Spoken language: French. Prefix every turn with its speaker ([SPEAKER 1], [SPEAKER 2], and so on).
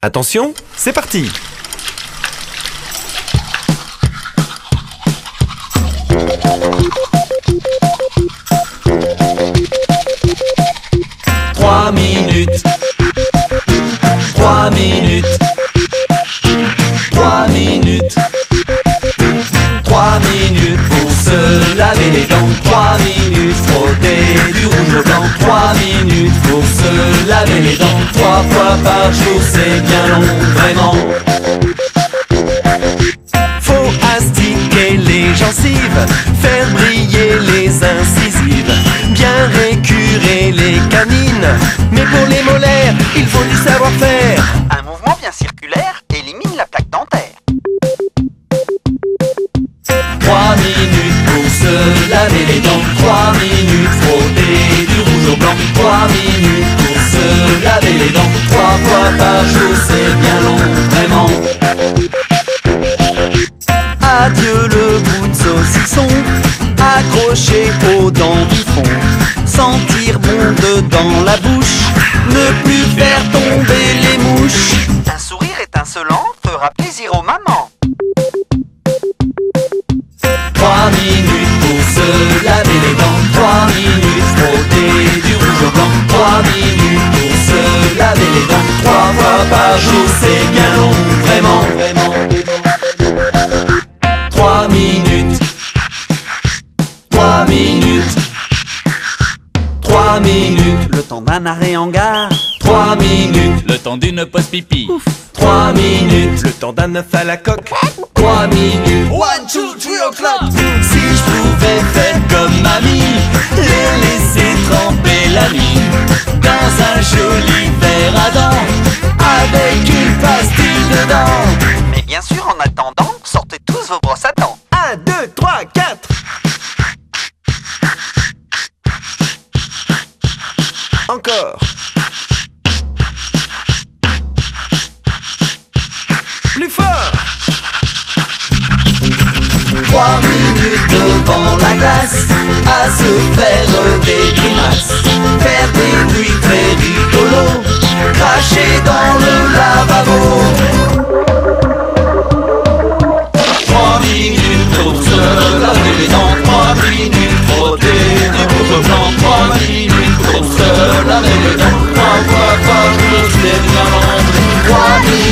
[SPEAKER 1] Attention, c'est parti!
[SPEAKER 2] Trois minutes. 3 minutes. 3 minutes. 3 minutes pour se laver les dents. 3 minutes, frotter du rouge au blanc. 3 minutes pour se laver les dents. 3 fois par jour, c'est bien long, vraiment.
[SPEAKER 1] Faut astiquer les gencives, faire briller les incisives, bien récurer les canines. Mais pour les molaires, il faut du savoir-faire.
[SPEAKER 3] Un mouvement bien circulaire élimine la plaque dentaire.
[SPEAKER 2] 3 minutes pour se laver les dents. 3 minutes, frotter du rouge au blanc. 3 minutes pour se laver les dents. 3 fois par jour, c'est bien long, vraiment.
[SPEAKER 3] Adieu le bout de saucisson, accroché aux dents du fond. Sentir bon dedans la bouche, ne plus faire tomber les mouches. Un sourire étincelant fera plaisir aux mamans.
[SPEAKER 2] 3 minutes pour se laver les dents. 3 minutes, frotter du rouge au blanc. 3 minutes pour se laver les dents. 3 fois par jour, c'est bien long, vraiment, vraiment. 3 minutes. 3 minutes. 3 minutes.
[SPEAKER 3] Le temps d'un arrêt en gare.
[SPEAKER 2] 3 minutes.
[SPEAKER 4] Le temps d'une pause pipi.
[SPEAKER 2] 3 minutes.
[SPEAKER 1] Le temps d'un œuf à la coque.
[SPEAKER 2] 3 minutes.
[SPEAKER 3] 1, 2, 3 o'clock.
[SPEAKER 2] Si je pouvais faire comme mamie, les laisser tremper la nuit dans un joli verre à dents avec une pastille dedans.
[SPEAKER 3] Mais bien sûr, en attendant, sortez tous vos brosses à dents.
[SPEAKER 1] 1, 2, 3, 4. Encore. Plus fort.
[SPEAKER 2] 3 minutes devant la glace à se faire des grimaces, faire des bruits très rigolos, cracher dans le lavabo. 3 minutes pour se laver les dents. 3 minutes frotter du rouge blanc. 3 minutes pour se laver les dents. 3 fois par jour, c'est bien long. 3 minutes.